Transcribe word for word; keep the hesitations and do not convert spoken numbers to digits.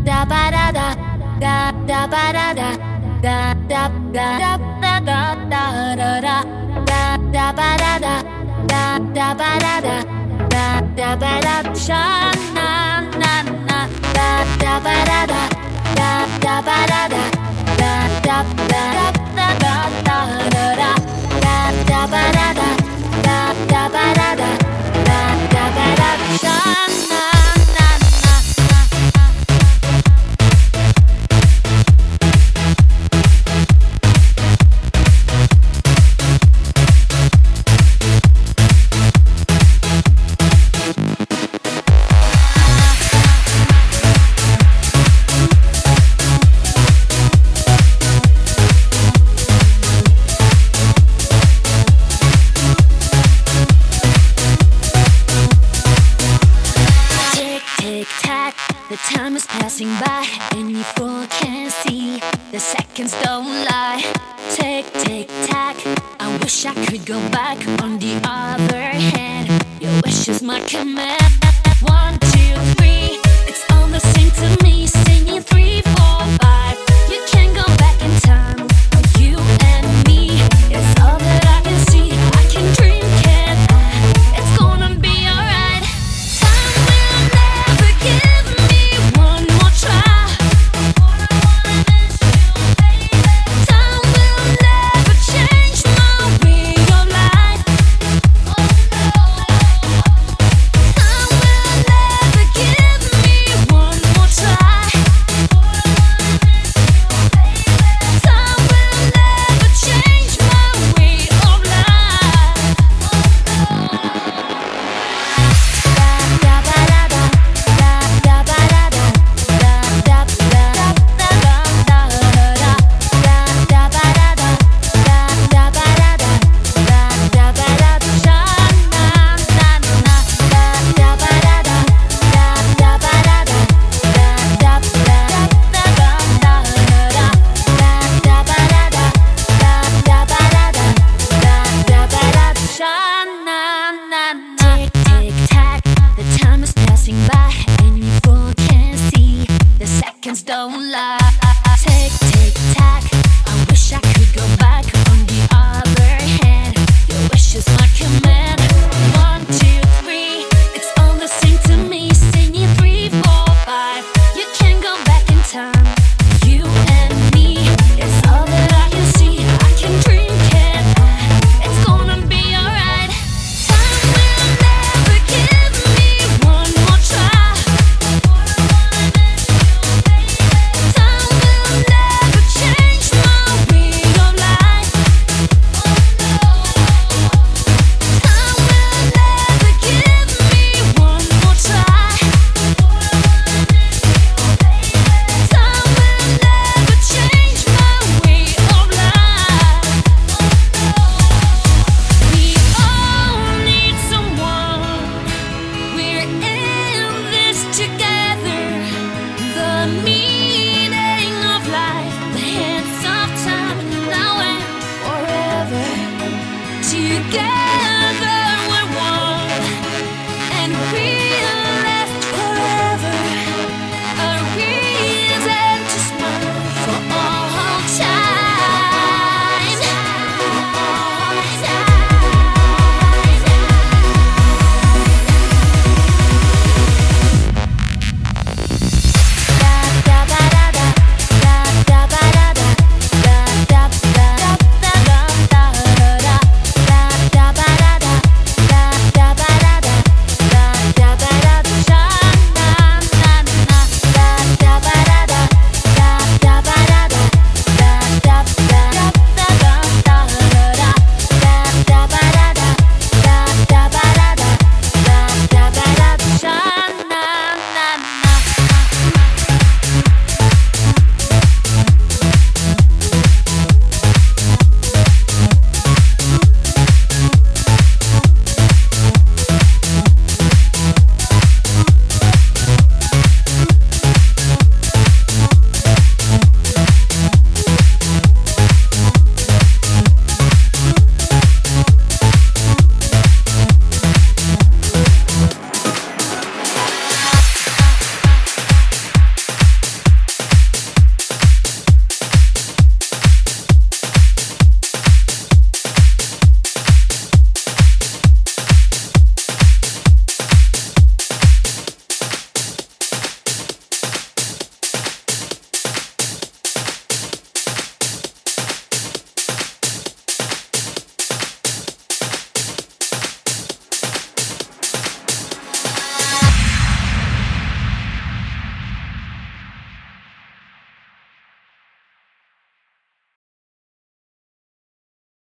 da ba da da da da ba da da da da da da da da da da da da ba da da da da ba da da da da ba da sha na na na da da ba da da da da ba da da da da da da da da da da da ba da da da da ba da da da da ba da sha na. The time is passing by and you fool can't see. The seconds don't lie. Tick, tick, tack. I wish I could go back. On the other hand, your wish is my command. One, two, three. It's all the same to me. Singing three, four, five. You can't go back in time. You and me. It's all that I can see. I can dream, can't I? It's gonna be alright. Time will never give me one more try. Time will never change my way of life. Time will never give me one more try. Time will never change my way of life. Tick, tick, tack. The time is passing by and you fool can't see. The seconds don't lie.